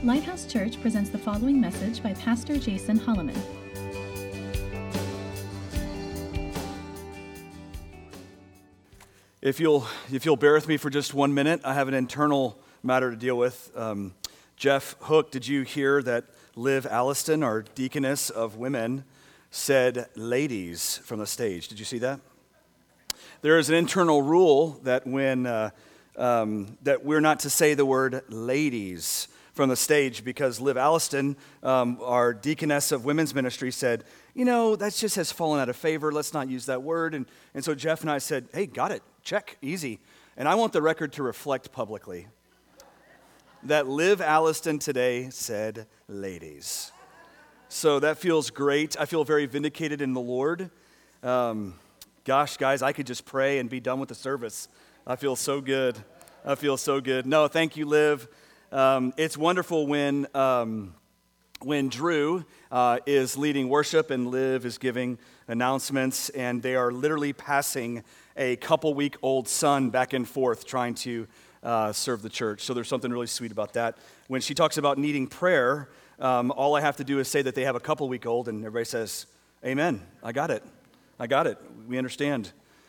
Lighthouse Church presents the following message by Pastor Jason Holloman. If you'll bear with me for just 1 minute, I have an internal matter to deal with. Jeff Hook, did you hear that Liv Alliston, our deaconess of women, said ladies from the stage? Did you see that? There is an internal rule that that we're not to say the word ladies from the stage because Liv Alliston, our deaconess of women's ministry, said, that just has fallen out of favor. Let's not use that word. And so Jeff and I said, hey, got it. Check. Easy. And I want the record to reflect publicly that Liv Alliston today said ladies. So that feels great. I feel very vindicated in the Lord. Gosh, guys, I could just pray and be done with the service. I feel so good. No, thank you, Liv. It's wonderful when Drew is leading worship and Liv is giving announcements, and they are literally passing a couple-week-old son back and forth trying to serve the church. So there's something really sweet about that. When she talks about needing prayer, all I have to do is say that they have a couple-week-old, and everybody says, amen, I got it. We understand.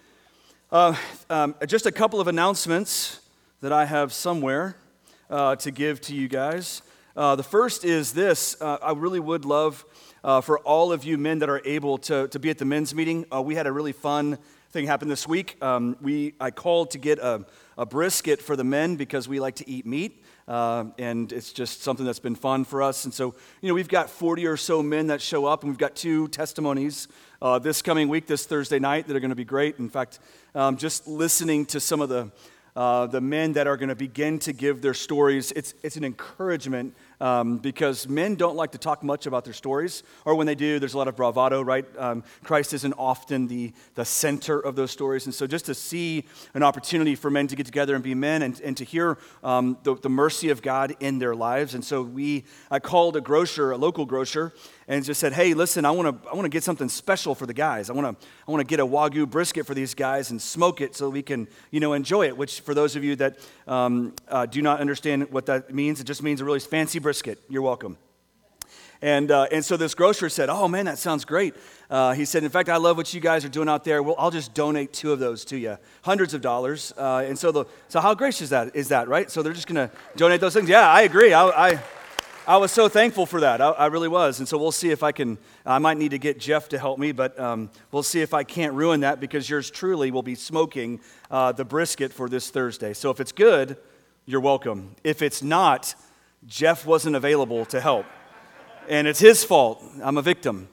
Just a couple of announcements that I have somewhere to give to you guys. The first is this. I really would love for all of you men that are able to be at the men's meeting. We had a really fun thing happen this week. I called to get a brisket for the men because we like to eat meat. And it's just something that's been fun for us. And so, we've got 40 or so men that show up, and we've got 2 testimonies this coming week, this Thursday night, that are going to be great. In fact, just listening to some of the men that are going to begin to give their stories, it's an encouragement because men don't like to talk much about their stories, or when they do, there's a lot of bravado, right? Christ isn't often the center of those stories, and so just to see an opportunity for men to get together and be men and to hear the mercy of God in their lives, and so I called a local grocer, and just said, hey, listen, I want to get something special for the guys. I want to get a Wagyu brisket for these guys and smoke it so we can, enjoy it, which for those of you that do not understand what that means, it just means a really fancy brisket. You're welcome. And so this grocer said, oh, man, that sounds great. He said, in fact, I love what you guys are doing out there. Well, I'll just donate 2 of those to you, hundreds of dollars. And so how gracious is that, right? So they're just going to donate those things. Yeah, I agree. I was so thankful for that. I really was. And so we'll see if I might need to get Jeff to help me, but we'll see if I can't ruin that because yours truly will be smoking the brisket for this Thursday. So if it's good, you're welcome. If it's not, Jeff wasn't available to help. And it's his fault. I'm a victim.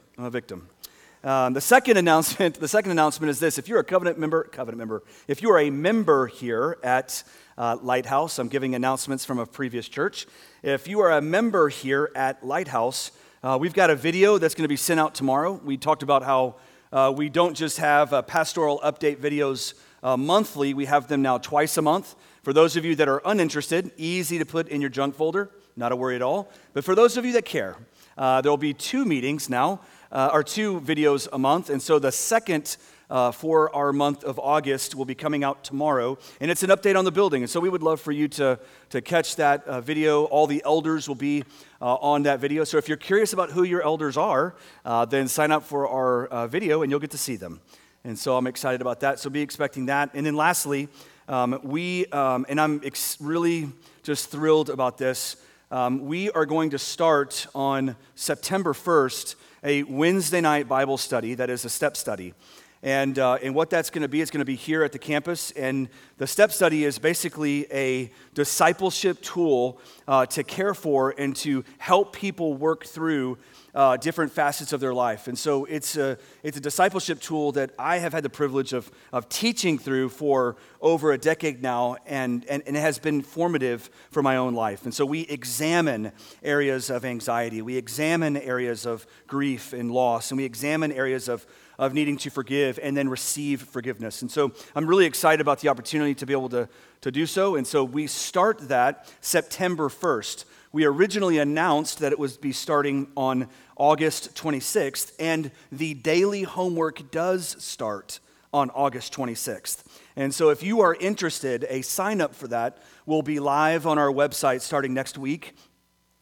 The second announcement is this. If you're a covenant member, if you are a member here at Lighthouse, I'm giving announcements from a previous church. If you are a member here at Lighthouse, we've got a video that's going to be sent out tomorrow. We talked about how we don't just have pastoral update videos monthly. We have them now twice a month. For those of you that are uninterested, easy to put in your junk folder, not a worry at all. But for those of you that care, there will be 2 meetings now, or 2 videos a month. And so the second for our month of August will be coming out tomorrow, and it's an update on the building. And so we would love for you to catch that video. All the elders will be on that video. So if you're curious about who your elders are, then sign up for our video, and you'll get to see them. And so I'm excited about that. So be expecting that. And then lastly, and I'm really just thrilled about this, we are going to start on September 1st a Wednesday night Bible study that is a step study. And what that's going to be, it's going to be here at the campus. And the step study is basically a discipleship tool to care for and to help people work through different facets of their life. And so it's a discipleship tool that I have had the privilege of teaching through for over a decade now, and it has been formative for my own life. And so we examine areas of anxiety, we examine areas of grief and loss, and we examine areas of needing to forgive and then receive forgiveness. And so I'm really excited about the opportunity to be able to do so. And so we start that September 1st. We originally announced that it would be starting on August 26th, and the daily homework does start on August 26th. And so if you are interested, a sign up for that will be live on our website starting next week.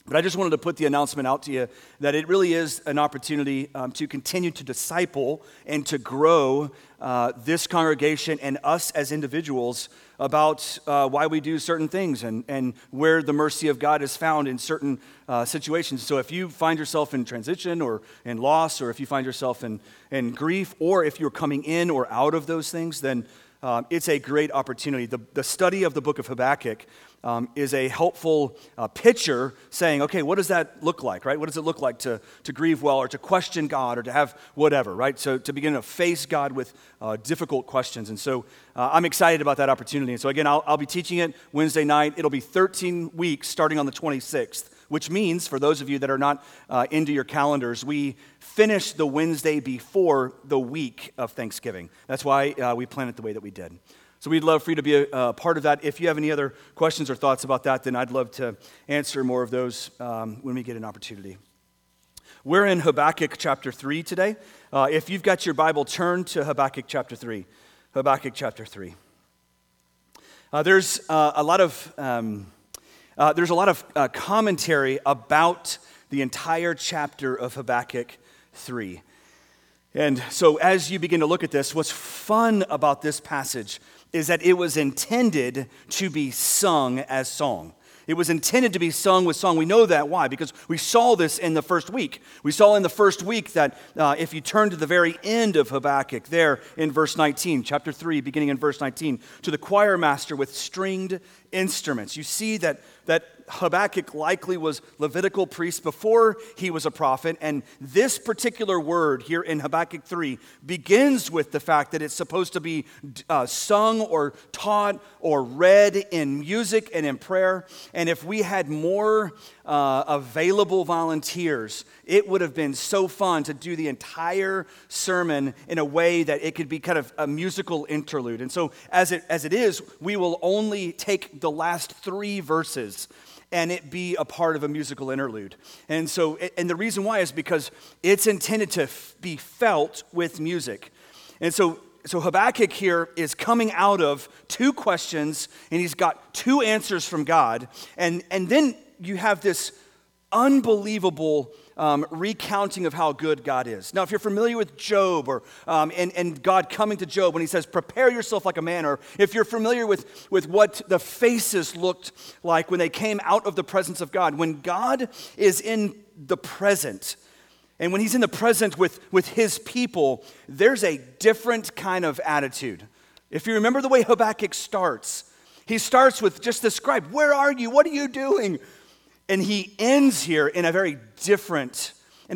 But I just wanted to put the announcement out to you that it really is an opportunity to continue to disciple and to grow this congregation and us as individuals about why we do certain things and where the mercy of God is found in certain situations. So if you find yourself in transition or in loss, or if you find yourself in grief, or if you're coming in or out of those things, then it's a great opportunity. The study of the book of Habakkuk is a helpful picture saying, okay, what does that look like, right? What does it look like to grieve well, or to question God, or to have whatever, right? So to begin to face God with difficult questions. And so I'm excited about that opportunity. And so again, I'll be teaching it Wednesday night. It'll be 13 weeks starting on the 26th, which means, for those of you that are not into your calendars, we finish the Wednesday before the week of Thanksgiving. That's why we plan it the way that we did. So we'd love for you to be a part of that. If you have any other questions or thoughts about that, then I'd love to answer more of those when we get an opportunity. We're in Habakkuk chapter 3 today. If you've got your Bible, turn to Habakkuk chapter 3. Habakkuk chapter 3. There's a lot of commentary about the entire chapter of Habakkuk 3. And so as you begin to look at this, what's fun about this passage is that it was intended to be sung as song. It was intended to be sung with song. We know that. Why? Because we saw this in the first week. We saw in the first week that if you turn to the very end of Habakkuk, there in verse 19, chapter 3, beginning in verse 19, to the choir master with stringed instruments, you see that Habakkuk likely was Levitical priest before he was a prophet, and this particular word here in Habakkuk 3 begins with the fact that it's supposed to be sung or taught or read in music and in prayer. And if we had more available volunteers, it would have been so fun to do the entire sermon in a way that it could be kind of a musical interlude. And so as it is, we will only take the last 3 verses and it be a part of a musical interlude. And so, and the reason why is because it's intended to be felt with music. And so Habakkuk here is coming out of 2 questions, and he's got 2 answers from God. And then you have this unbelievable recounting of how good God is. Now, if you're familiar with Job, or and God coming to Job when he says, prepare yourself like a man, or if you're familiar with what the faces looked like when they came out of the presence of God, when God is in the present, and when he's in the present with his people, there's a different kind of attitude. If you remember the way Habakkuk starts, he starts with just describe, where are you? What are you doing? And he ends here in a very different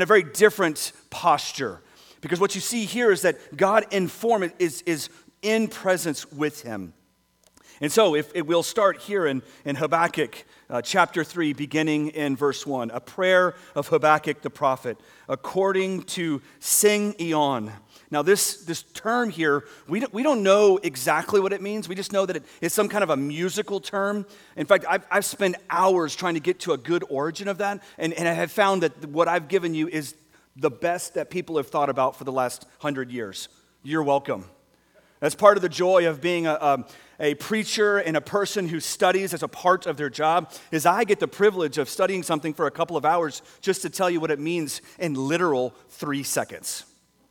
posture. Because what you see here is that God is in presence with him. And so if it will start here in Habakkuk chapter 3, beginning in verse 1, a prayer of Habakkuk the prophet, according to Sing Eon. Now this term here, we don't know exactly what it means. We just know that it is some kind of a musical term. In fact, I've spent hours trying to get to a good origin of that, and I have found that what I've given you is the best that people have thought about for the last 100 years. You're welcome. That's part of the joy of being a preacher and a person who studies as a part of their job, is I get the privilege of studying something for a couple of hours just to tell you what it means in literal 3 seconds.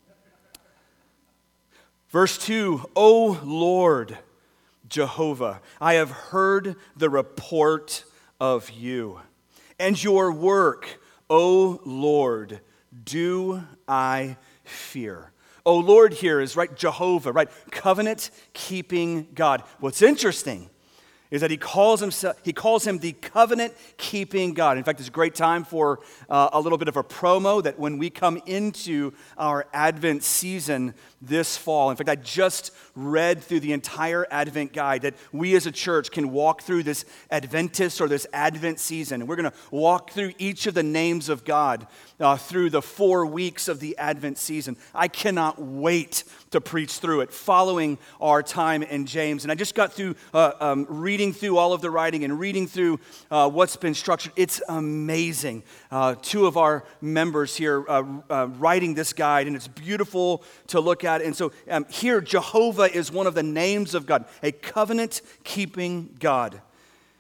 Verse 2, O Lord Jehovah, I have heard the report of you, and your work, O Lord, do I fear. O Lord here is, right, Jehovah, right, covenant-keeping God. What's interesting is that he calls him the covenant-keeping God. In fact, it's a great time for a little bit of a promo that when we come into our Advent season this fall. In fact, I just read through the entire Advent guide that we as a church can walk through this Adventist or this Advent season. And we're going to walk through each of the names of God through the 4 weeks of the Advent season. I cannot wait to preach through it, following our time in James. And I just got through reading through all of the writing and reading through what's been structured. It's amazing. 2 of our members here writing this guide, and it's beautiful to look at. And so here, Jehovah is one of the names of God, a covenant-keeping God.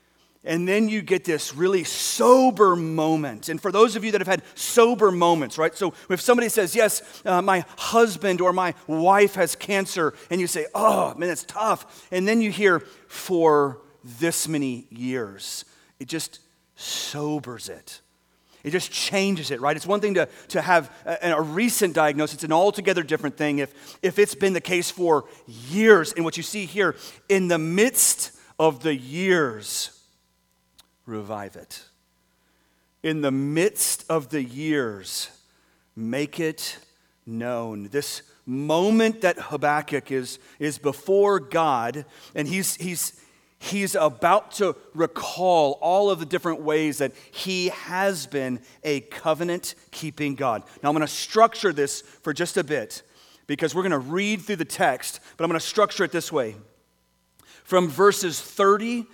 And then you get this really sober moment. And for those of you that have had sober moments, right? So if somebody says, yes, my husband or my wife has cancer, and you say, oh, man, that's tough. And then you hear, for this many years, it just sobers it. It just changes it, right? It's one thing to have a recent diagnosis. It's an altogether different thing if it's been the case for years. And what you see here, in the midst of the years, revive it. In the midst of the years, make it known. This moment that Habakkuk is before God, and he's about to recall all of the different ways that he has been a covenant-keeping God. Now, I'm going to structure this for just a bit because we're going to read through the text, but I'm going to structure it this way. From verses 3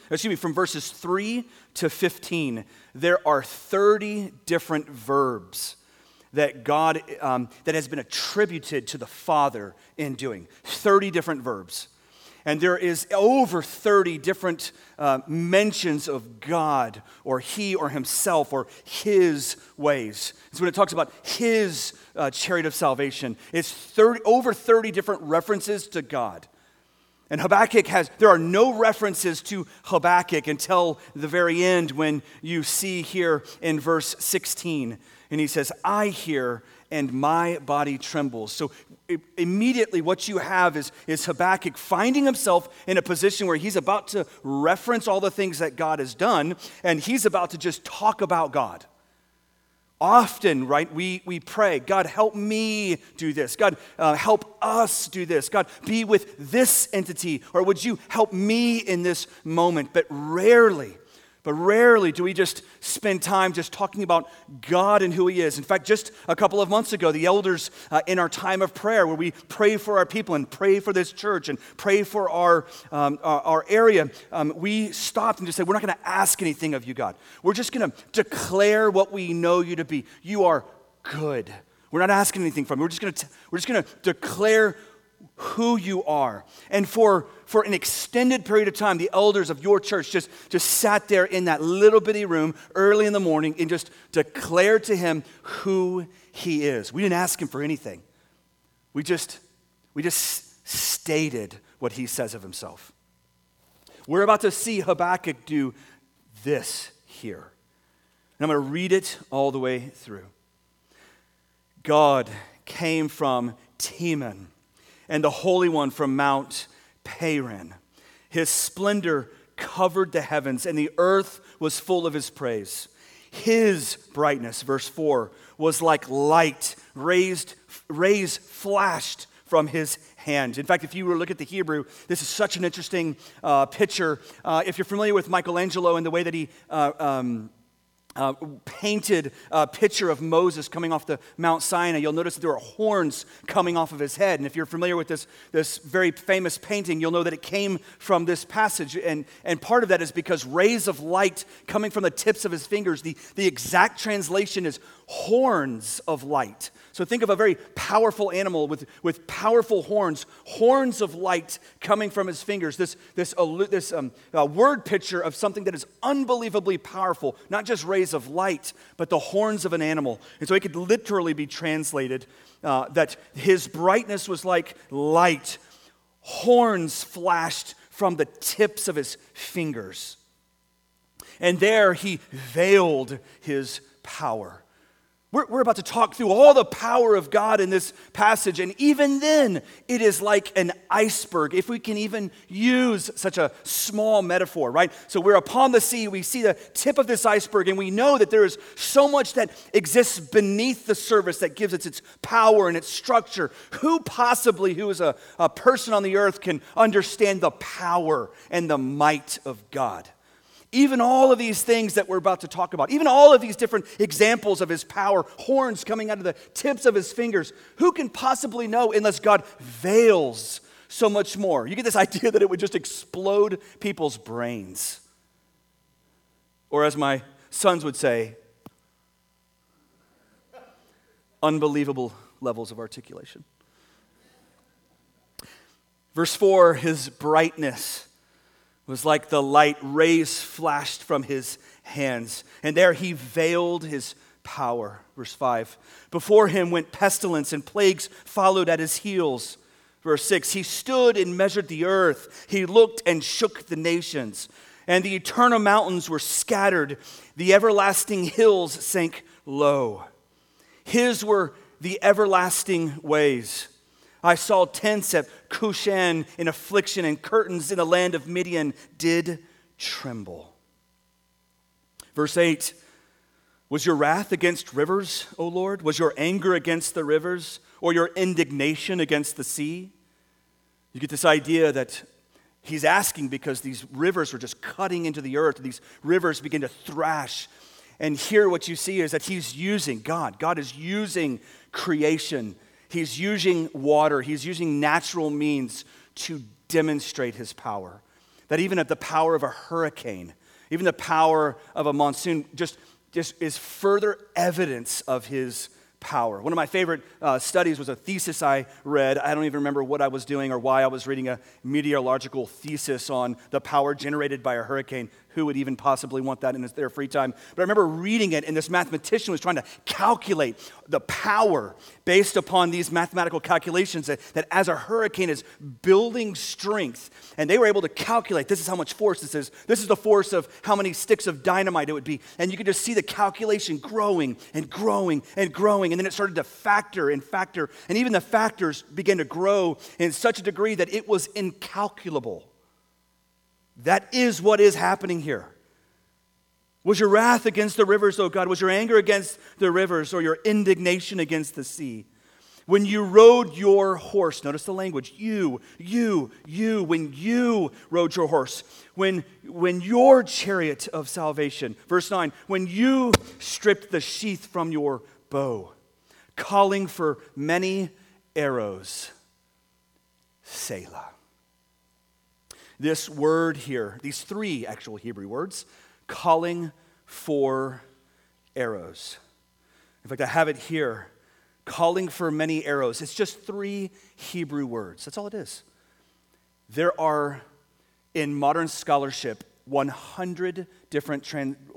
to 15, there are 30 different verbs that God, that has been attributed to the Father in doing. 30 different verbs. And there is over 30 different mentions of God or he or himself or his ways. So when it talks about his chariot of salvation, it's over 30 different references to God. And there are no references to Habakkuk until the very end when you see here in verse 16. And he says, I hear and my body trembles. So immediately what you have is Habakkuk finding himself in a position where he's about to reference all the things that God has done, and he's about to just talk about God. Often, right, we pray, God, help me do this. God, help us do this. God, be with this entity. Or would you help me in this moment? But rarely do we just spend time just talking about God and who he is. In fact, just a couple of months ago, the elders in our time of prayer, where we pray for our people and pray for this church and pray for our area, we stopped and just said, we're not going to ask anything of you, God. We're just going to declare what we know you to be. You are good. We're not asking anything from you. We're just going to declare who you are. And for an extended period of time, the elders of your church just sat there in that little bitty room early in the morning and just declared to him who he is. We didn't ask him for anything. We just stated what he says of himself. We're about to see Habakkuk do this here. And I'm going to read it all the way through. God came from Teman, and the Holy One from Mount Paran. His splendor covered the heavens, and the earth was full of his praise. His brightness, verse 4, was like light, rays flashed from his hand. In fact, if you were to look at the Hebrew, this is such an interesting picture. If you're familiar with Michelangelo and the way that he painted a picture of Moses coming off the Mount Sinai, you'll notice that there are horns coming off of his head. And if you're familiar with this very famous painting, you'll know that it came from this passage. And part of that is because rays of light coming from the tips of his fingers, the exact translation is horns of light. So think of a very powerful animal with powerful horns of light coming from his fingers. This word picture of something that is unbelievably powerful, not just rays of light, but the horns of an animal. And so it could literally be translated that his brightness was like light. Horns flashed from the tips of his fingers. And there he veiled his power. We're about to talk through all the power of God in this passage, and even then, it is like an iceberg, if we can even use such a small metaphor, right? So we're upon the sea, we see the tip of this iceberg, and we know that there is so much that exists beneath the surface that gives it its power and its structure. Who is a person on the earth can understand the power and the might of God? Even all of these things that we're about to talk about, even all of these different examples of his power, horns coming out of the tips of his fingers, who can possibly know unless God veils so much more? You get this idea that it would just explode people's brains. Or as my sons would say, unbelievable levels of articulation. Verse 4, his brightness It was like the light rays flashed from his hands, and there he veiled his power. Verse 5. Before him went pestilence, and plagues followed at his heels. Verse 6. He stood and measured the earth. He looked and shook the nations. And the eternal mountains were scattered. The everlasting hills sank low. His were the everlasting ways. I saw tents at Cushan in affliction, and curtains in the land of Midian did tremble. Verse 8, was your wrath against rivers, O Lord? Was your anger against the rivers, or your indignation against the sea? You get this idea that he's asking because these rivers were just cutting into the earth. These rivers begin to thrash. And here what you see is that he's using God is using creation. He's using water. He's using natural means to demonstrate his power. That even at the power of a hurricane, even the power of a monsoon, just is further evidence of his power. One of my favorite studies was a thesis I read. I don't even remember what I was doing or why I was reading a meteorological thesis on the power generated by a hurricane. Who would even possibly want that in their free time? But I remember reading it, and this mathematician was trying to calculate the power based upon these mathematical calculations that as a hurricane is building strength, and they were able to calculate, this is how much force this is. This is the force of how many sticks of dynamite it would be. And you could just see the calculation growing and growing and growing, and then it started to factor and factor, and even the factors began to grow in such a degree that it was incalculable. That is what is happening here. Was your wrath against the rivers, O God? Was your anger against the rivers, or your indignation against the sea? When you rode your horse, notice the language, when you rode your horse, when your chariot of salvation, verse 9, when you stripped the sheath from your bow, calling for many arrows, Selah. This word here, these three actual Hebrew words, calling for arrows. In fact, I have it here, calling for many arrows. It's just three Hebrew words. That's all it is. There are, in modern scholarship, 100 different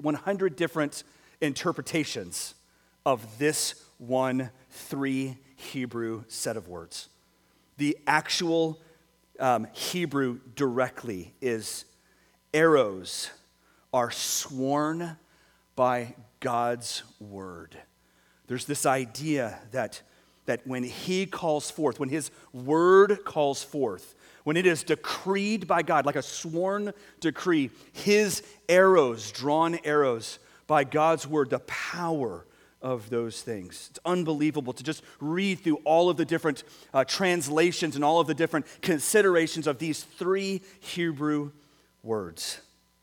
interpretations of this three Hebrew set of words. The actual Hebrew directly is arrows are sworn by God's word. There's this idea that when he calls forth, when his word calls forth, when it is decreed by God, like a sworn decree, his arrows, drawn arrows by God's word, the power of those things. It's unbelievable to just read through all of the different translations and all of the different considerations of these three Hebrew words.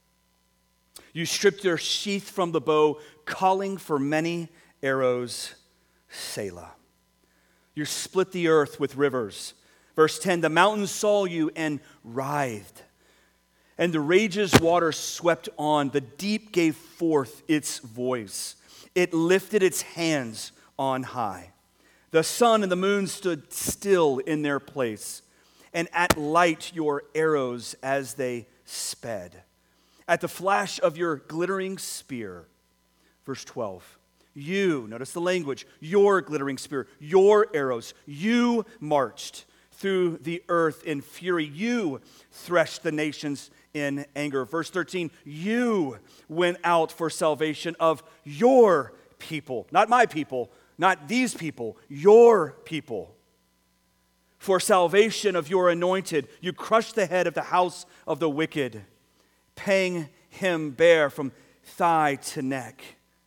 You stripped your sheath from the bow, calling for many arrows, Selah. You split the earth with rivers. Verse 10, the mountains saw you and writhed, and the rage's water swept on. The deep gave forth its voice. It lifted its hands on high. The sun and the moon stood still in their place, and at light your arrows as they sped. At the flash of your glittering spear. Verse 12. You, notice the language, your glittering spear, your arrows, you marched through the earth in fury. You threshed the nations in anger. Verse 13, you went out for salvation of your people. Not my people, not these people, your people. For salvation of your anointed, you crushed the head of the house of the wicked, paying him bare from thigh to neck.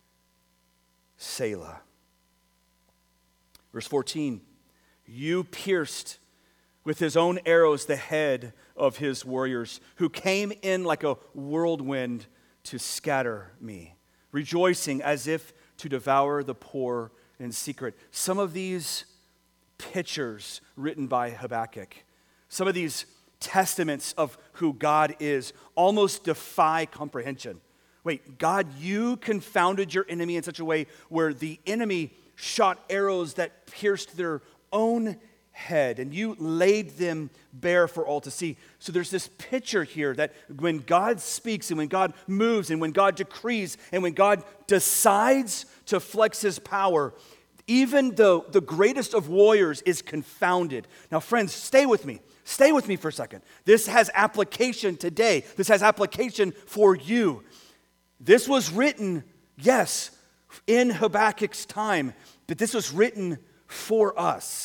Selah. Verse 14, you pierced with his own arrows the head of his warriors, who came in like a whirlwind to scatter me, rejoicing as if to devour the poor in secret. Some of these pictures written by Habakkuk, some of these testaments of who God is, almost defy comprehension. Wait, God, you confounded your enemy in such a way where the enemy shot arrows that pierced their own head, and you laid them bare for all to see. So there's this picture here that when God speaks and when God moves and when God decrees and when God decides to flex his power, even though the greatest of warriors is confounded. Now, friends, stay with me. Stay with me for a second. This has application today. This has application for you. This was written, yes, in Habakkuk's time, but this was written for us.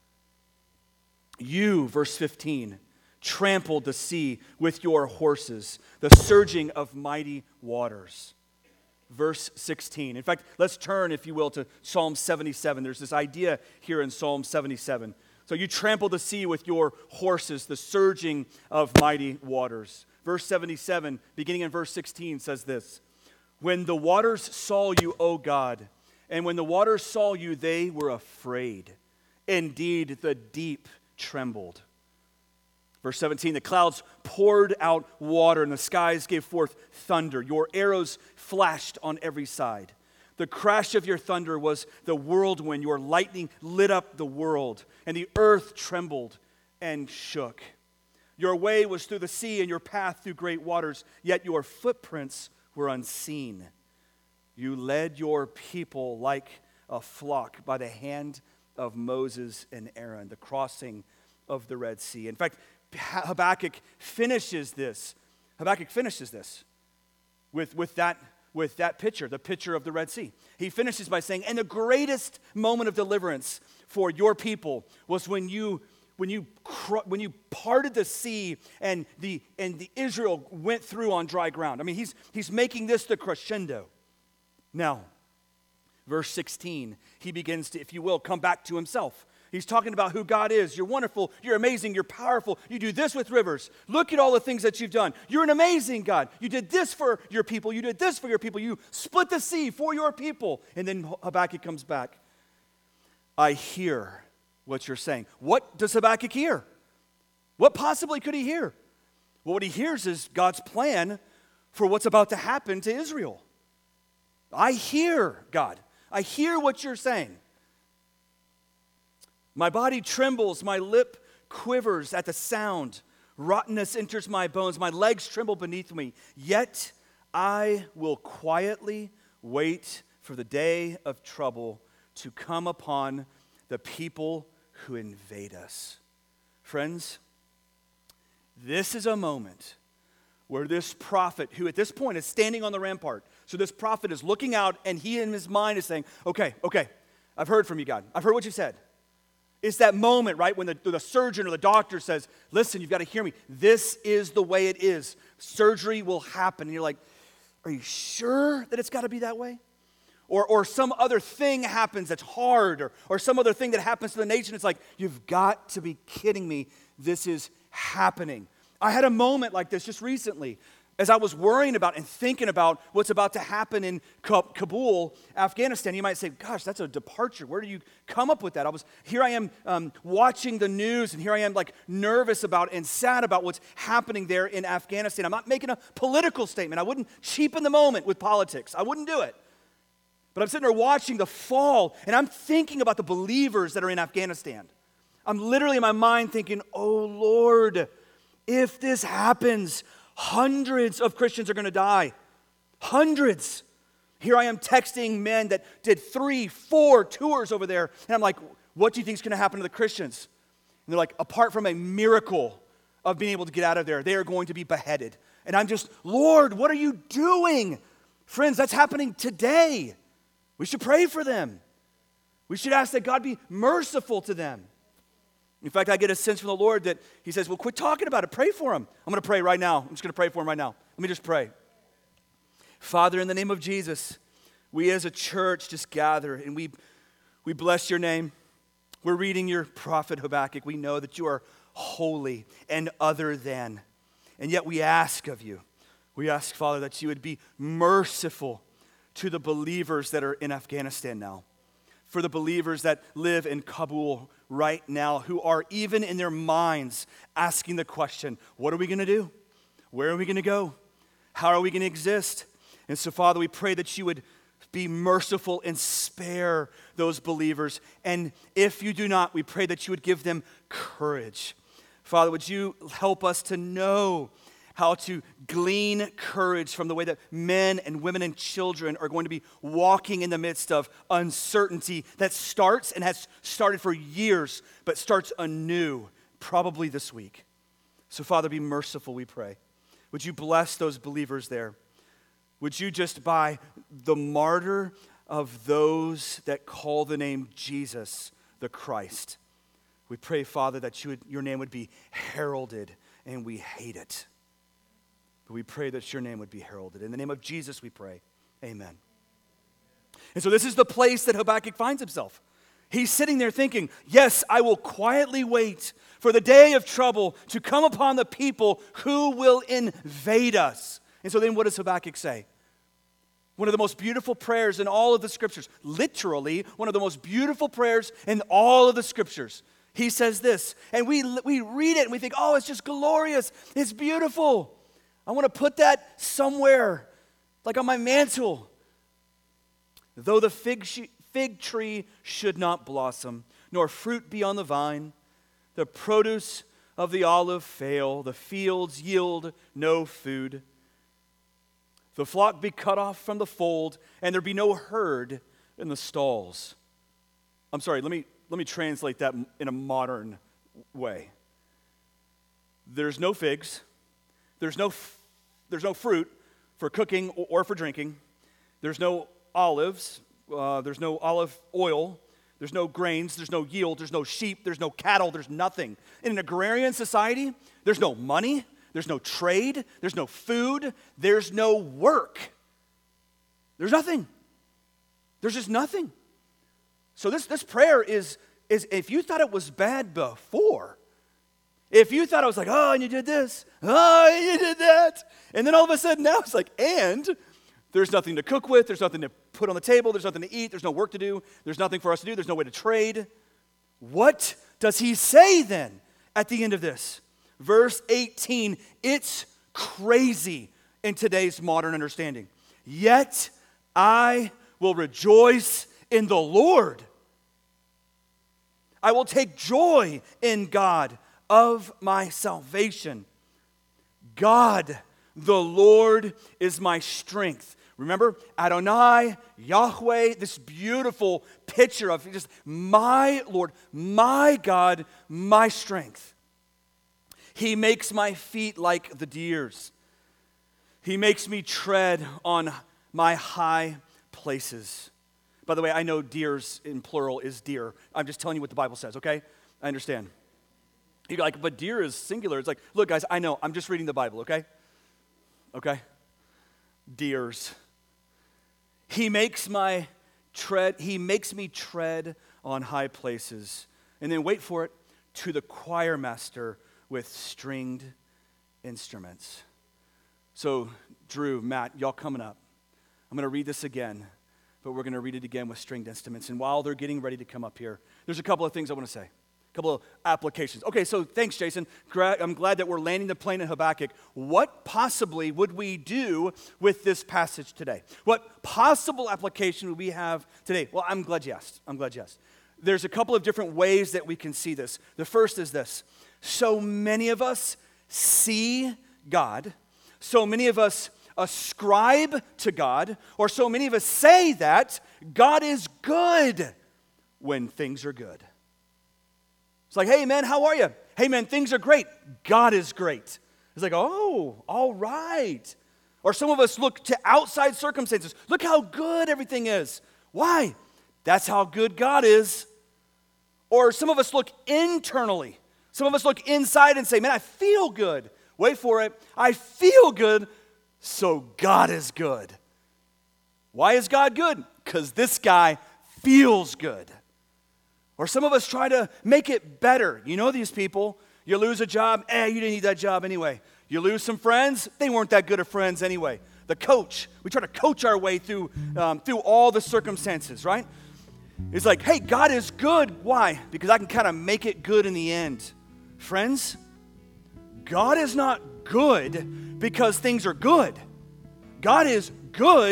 You, verse 15, trampled the sea with your horses, the surging of mighty waters. Verse 16. In fact, let's turn, if you will, to Psalm 77. There's this idea here in Psalm 77. So you trampled the sea with your horses, the surging of mighty waters. Verse 77, beginning in verse 16, says this: When the waters saw you, O God, and when the waters saw you, they were afraid. Indeed, the deep trembled. Verse 17, the clouds poured out water and the skies gave forth thunder. Your arrows flashed on every side. The crash of your thunder was the whirlwind. Your lightning lit up the world, and the earth trembled and shook. Your way was through the sea and your path through great waters, yet your footprints were unseen. You led your people like a flock by the hand of Moses and Aaron, the crossing of the Red Sea. In fact, Habakkuk finishes this with that picture, the picture of the Red Sea. He finishes by saying, and the greatest moment of deliverance for your people was when you parted the sea and the Israel went through on dry ground. I mean, he's making this the crescendo. Now, verse 16, he begins to, if you will, come back to himself. He's talking about who God is. You're wonderful. You're amazing. You're powerful. You do this with rivers. Look at all the things that you've done. You're an amazing God. You did this for your people. You did this for your people. You split the sea for your people. And then Habakkuk comes back. I hear what you're saying. What does Habakkuk hear? What possibly could he hear? Well, what he hears is God's plan for what's about to happen to Israel. I hear, God. I hear what you're saying. My body trembles, my lip quivers at the sound. Rottenness enters my bones, my legs tremble beneath me. Yet I will quietly wait for the day of trouble to come upon the people who invade us. Friends, this is a moment where this prophet, who at this point is standing on the rampart, so this prophet is looking out and he in his mind is saying, okay, I've heard from you, God. I've heard what you said. It's that moment, right, when the surgeon or the doctor says, listen, you've got to hear me. This is the way it is. Surgery will happen. And you're like, are you sure that it's got to be that way? Or some other thing happens that's hard, or some other thing that happens to the nation. It's like, you've got to be kidding me. This is happening. I had a moment like this just recently as I was worrying about and thinking about what's about to happen in Kabul, Afghanistan. You might say, gosh, that's a departure. Where do you come up with that? Here I am watching the news, and here I am like nervous about and sad about what's happening there in Afghanistan. I'm not making a political statement. I wouldn't cheapen the moment with politics. I wouldn't do it. But I'm sitting there watching the fall, and I'm thinking about the believers that are in Afghanistan. I'm literally in my mind thinking, oh Lord, if this happens, hundreds of Christians are going to die. Hundreds. Here I am texting men that did 3-4 tours over there, and I'm like, what do you think is going to happen to the Christians? And they're like, apart from a miracle of being able to get out of there, they are going to be beheaded. And I'm just, Lord, what are you doing? Friends, that's happening today. We should pray for them. We should ask that God be merciful to them. In fact, I get a sense from the Lord that he says, well, quit talking about it. Pray for him. I'm going to pray right now. I'm just going to pray for him right now. Let me just pray. Father, in the name of Jesus, we as a church just gather and we bless your name. We're reading your prophet Habakkuk. We know that you are holy and other than. And yet we ask of you, Father, that you would be merciful to the believers that are in Afghanistan now. For the believers that live in Kabul right now, who are even in their minds asking the question, what are we going to do? Where are we going to go? How are we going to exist? And so, Father, we pray that you would Be merciful and spare those believers. And if you do not, we pray that you would give them courage. Father, would you help us to know how to glean courage from the way that men and women and children are going to be walking in the midst of uncertainty that starts and has started for years, but starts anew probably this week. So Father, be merciful, we pray. Would you bless those believers there? Would you just, by the martyr of those that call the name Jesus, the Christ, we pray, Father, that your name would be heralded, and we hate it. But we pray that your name would be heralded. In the name of Jesus, we pray. Amen. And so this is the place that Habakkuk finds himself. He's sitting there thinking, yes, I will quietly wait for the day of trouble to come upon the people who will invade us. And so then what does Habakkuk say? One of the most beautiful prayers in all of the scriptures, literally one of the most beautiful prayers in all of the scriptures. He says this, and we read it and we think, oh, it's just glorious. It's beautiful. I want to put that somewhere, like on my mantle. Though the fig tree should not blossom, nor fruit be on the vine, the produce of the olive fail, the fields yield no food, the flock be cut off from the fold, and there be no herd in the stalls. I'm sorry, let me translate that in a modern way. There's no figs, there's no fruit for cooking or for drinking, there's no olives, there's no olive oil, there's no grains, there's no yield, there's no sheep, there's no cattle, there's nothing. In an agrarian society, there's no money, there's no trade, there's no food, there's no work. There's nothing. There's just nothing. So this prayer is if you thought it was bad before, if you thought it was like, oh, and you did this, oh, and you did that, and then all of a sudden now it's like, and there's nothing to cook with, there's nothing to put on the table, there's nothing to eat, there's no work to do, there's nothing for us to do, there's no way to trade. What does he say then at the end of this? Verse 18, it's crazy in today's modern understanding. Yet I will rejoice in the Lord. I will take joy in God of my salvation. God, the Lord, is my strength. Remember, Adonai, Yahweh, this beautiful picture of just my Lord, my God, my strength. He makes my feet like the deer's. He makes me tread on my high places. By the way, I know deers in plural is deer. I'm just telling you what the Bible says, okay? I understand. You're like, but deer is singular. It's like, look, guys, I know. I'm just reading the Bible, okay? Okay? Deers. He makes me tread on high places. And then wait for it, to the choir master with stringed instruments. So, Drew, Matt, y'all coming up. I'm going to read this again, but we're going to read it again with stringed instruments. And while they're getting ready to come up here, there's a couple of things I want to say, a couple of applications. Okay, so thanks, Jason. I'm glad that we're landing the plane in Habakkuk. What possibly would we do with this passage today? What possible application would we have today? Well, I'm glad you asked. There's a couple of different ways that we can see this. The first is this. So many of us see God. So many of us ascribe to God, or so many of us say that God is good when things are good. It's like, hey man, how are you? Hey man, things are great. God is great. It's like, oh, all right. Or some of us look to outside circumstances. Look how good everything is. Why? That's how good God is. Or some of us look internally. Some of us look inside and say, man, I feel good. Wait for it. I feel good, so God is good. Why is God good? Because this guy feels good. Or some of us try to make it better. You know these people. You lose a job, you didn't need that job anyway. You lose some friends, they weren't that good of friends anyway. The coach, we try to coach our way through all the circumstances, right? It's like, hey, God is good. Why? Because I can kind of make it good in the end. Friends, God is not good because things are good. God is good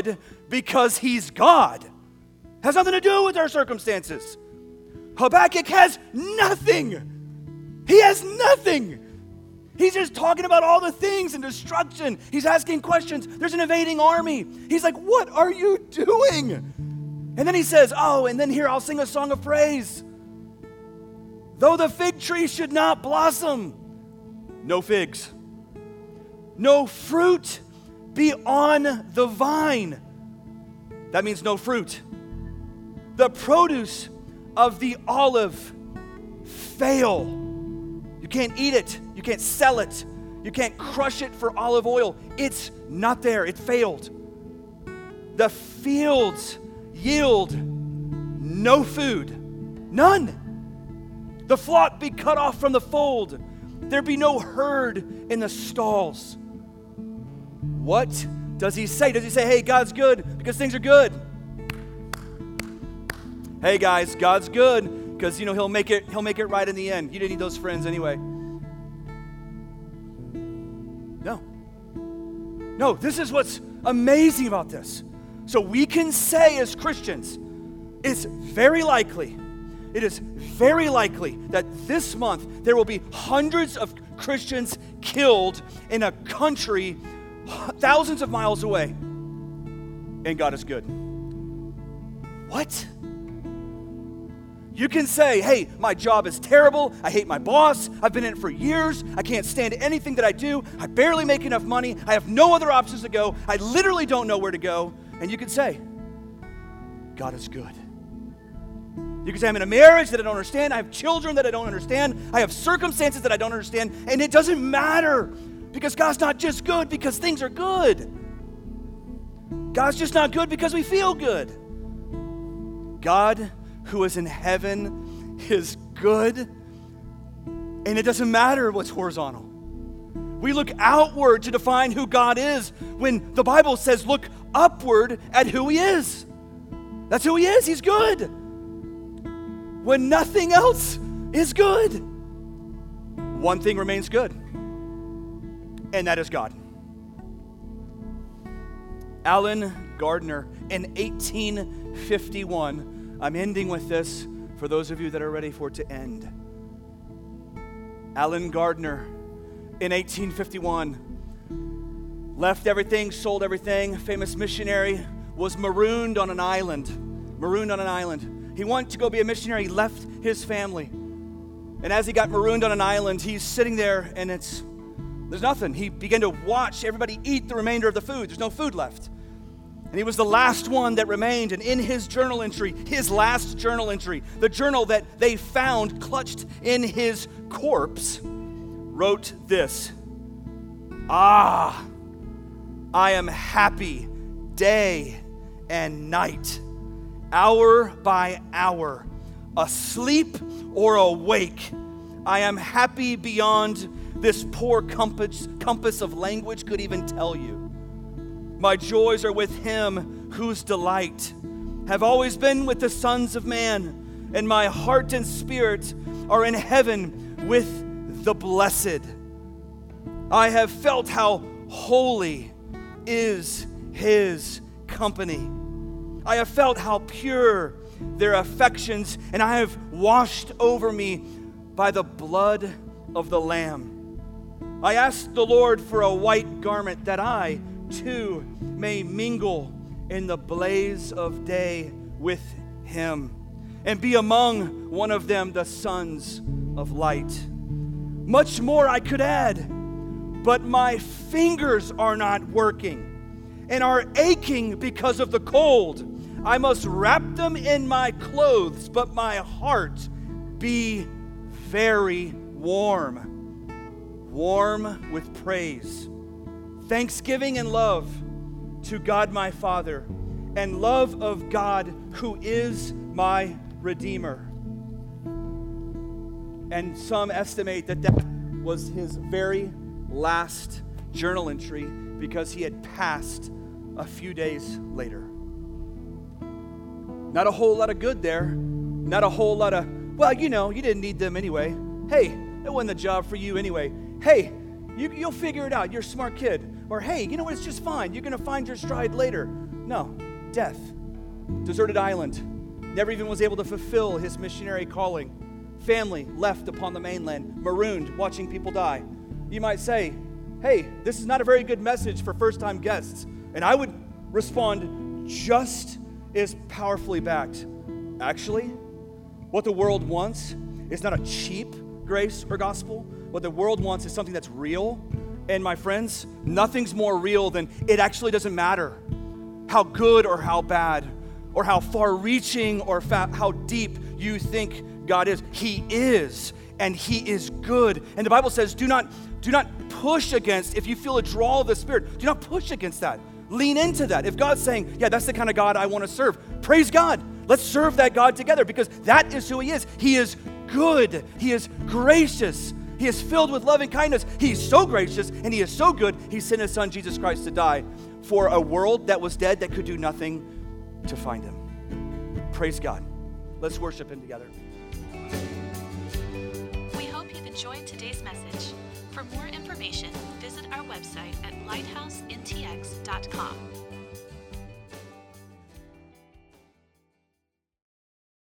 because he's God. Has nothing to do with our circumstances. Habakkuk has nothing. He has nothing. He's just talking about all the things and destruction. He's asking questions. There's an invading army. He's like, what are you doing? And then he says, and then here I'll sing a song of praise. Though the fig tree should not blossom, no figs. No fruit be on the vine. That means no fruit. The produce of the olive fail. You can't eat it. You can't sell it. You can't crush it for olive oil. It's not there. It failed. The fields yield no food. None. The flock be cut off from the fold. There be no herd in the stalls. What does he say? Does he say, hey, God's good because things are good? Hey guys, God's good because he'll make it right in the end. You didn't need those friends anyway. No, this is what's amazing about this. So we can say as Christians, it is very likely that this month there will be hundreds of Christians killed in a country thousands of miles away. And God is good. What? You can say, hey, my job is terrible. I hate my boss. I've been in it for years. I can't stand anything that I do. I barely make enough money. I have no other options to go. I literally don't know where to go. And you can say, God is good. You can say, I'm in a marriage that I don't understand. I have children that I don't understand. I have circumstances that I don't understand. And it doesn't matter because God's not just good because things are good. God's just not good because we feel good. God who is in heaven is good, and it doesn't matter what's horizontal. We look outward to define who God is when the Bible says look upward at who he is. That's who he is. He's good. When nothing else is good, one thing remains good, and that is God. Alan Gardner in 1851, I'm ending with this for those of you that are ready for it to end. Alan Gardner in 1851 left everything, sold everything, famous missionary, was marooned on an island. He wanted to go be a missionary. He left his family. And as he got marooned on an island, he's sitting there and there's nothing. He began to watch everybody eat the remainder of the food. There's no food left. And he was the last one that remained. And in his journal entry, his last journal entry, the journal that they found clutched in his corpse, wrote this: I am happy day and night, hour by hour, asleep or awake. I am happy beyond this poor compass of language could even tell you. My joys are with him whose delight have always been with the sons of man, and my heart and spirit are in heaven with the blessed. I have felt how holy is his company. I have felt how pure their affections, and I have washed over me by the blood of the Lamb. I asked the Lord for a white garment that I too may mingle in the blaze of day with him and be among one of them, the sons of light. Much more I could add, but my fingers are not working and are aching because of the cold. I must wrap them in my clothes, but my heart be very warm with praise, thanksgiving and love to God my Father, and love of God who is my Redeemer. And some estimate that was his very last journal entry because he had passed a few days later. Not a whole lot of good there. Not a whole lot of, you didn't need them anyway. Hey, that wasn't the job for you anyway. Hey, you'll figure it out. You're a smart kid. Or hey, it's just fine. You're going to find your stride later. No. death, deserted island, never even was able to fulfill his missionary calling, family left upon the mainland, marooned, watching people die. You might say, hey, this is not a very good message for first-time guests. And I would respond just as powerfully backed. Actually, what the world wants is not a cheap grace or gospel. What the world wants is something that's real. And my friends, nothing's more real than it actually doesn't matter how good or how bad or how far-reaching or how deep you think God is. He is, and he is good. And the Bible says, do not push against, if you feel a draw of the Spirit, do not push against that. Lean into that. If God's saying, yeah, that's the kind of God I want to serve, praise God. Let's serve that God together because that is who he is. He is good. He is gracious. He is filled with loving kindness. He's so gracious and he is so good, he sent his son Jesus Christ to die for a world that was dead that could do nothing to find him. Praise God. Let's worship him together. We hope you've enjoyed today's message. For more information, visit our website at lighthouseintx.com.